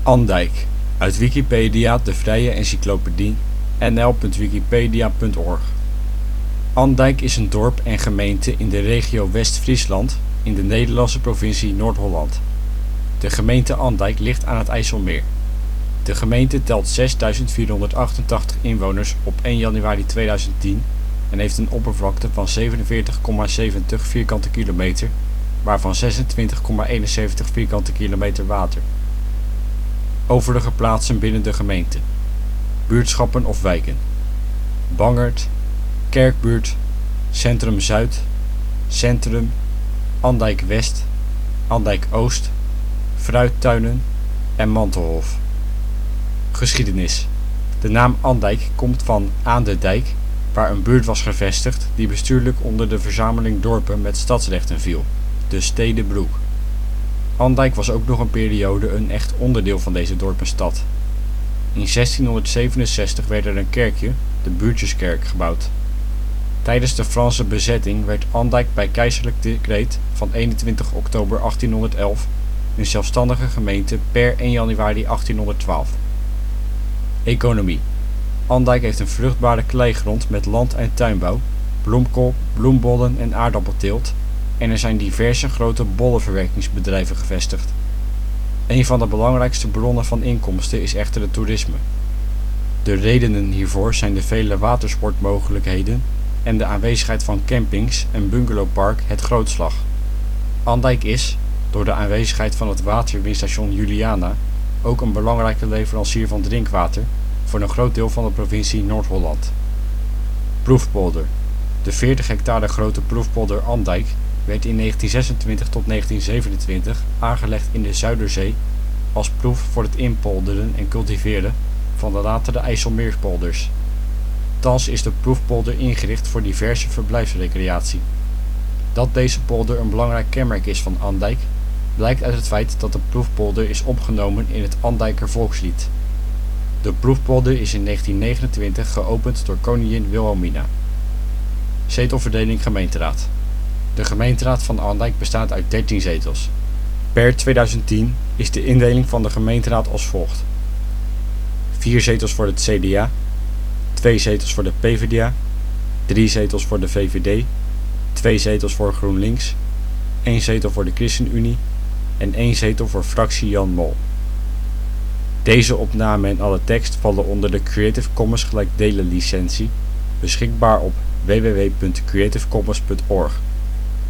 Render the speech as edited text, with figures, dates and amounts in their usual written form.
Andijk, uit Wikipedia, de vrije encyclopedie. nl.wikipedia.org. Andijk is een dorp en gemeente in de regio West-Friesland in de Nederlandse provincie Noord-Holland. De gemeente Andijk ligt aan het IJsselmeer. De gemeente telt 6.488 inwoners op 1 januari 2010 en heeft een oppervlakte van 47,70 vierkante kilometer, waarvan 26,71 vierkante kilometer water. Overige plaatsen binnen de gemeente. Buurtschappen of wijken: Bangert, Kerkbuurt, Centrum Zuid, Centrum, Andijk West, Andijk Oost, Fruittuinen en Mantelhof. Geschiedenis: de naam Andijk komt van aan de dijk, waar een buurt was gevestigd die bestuurlijk onder de verzameling dorpen met stadsrechten viel, de Stedebroek. Andijk was ook nog een periode een echt onderdeel van deze dorpenstad. In 1667 werd er een kerkje, de Buurtjeskerk, gebouwd. Tijdens de Franse bezetting werd Andijk bij keizerlijk decreet van 21 oktober 1811 een zelfstandige gemeente per 1 januari 1812. Economie: Andijk heeft een vruchtbare kleigrond met land- en tuinbouw, bloemkool, bloembollen en aardappelteelt en er zijn diverse grote bollenverwerkingsbedrijven gevestigd. Een van de belangrijkste bronnen van inkomsten is echter het toerisme. De redenen hiervoor zijn de vele watersportmogelijkheden en de aanwezigheid van campings en bungalowpark Het Grootslag. Andijk is, door de aanwezigheid van het waterwindstation Juliana, ook een belangrijke leverancier van drinkwater voor een groot deel van de provincie Noord-Holland. Proefpolder: de 40 hectare grote proefpolder Andijk werd in 1926 tot 1927 aangelegd in de Zuiderzee als proef voor het inpolderen en cultiveren van de latere IJsselmeerpolders. Thans is de proefpolder ingericht voor diverse verblijfsrecreatie. Dat deze polder een belangrijk kenmerk is van Andijk, blijkt uit het feit dat de proefpolder is opgenomen in het Andijker volkslied. De proefpolder is in 1929 geopend door koningin Wilhelmina. Zetelverdeling gemeenteraad. De gemeenteraad van Andijk bestaat uit 13 zetels. Per 2010 is de indeling van de gemeenteraad als volgt: 4 zetels voor het CDA, 2 zetels voor de PvdA, 3 zetels voor de VVD, 2 zetels voor GroenLinks, 1 zetel voor de ChristenUnie en 1 zetel voor fractie Jan Mol. Deze opname en alle tekst vallen onder de Creative Commons gelijkdelen licentie, beschikbaar op www.creativecommons.org.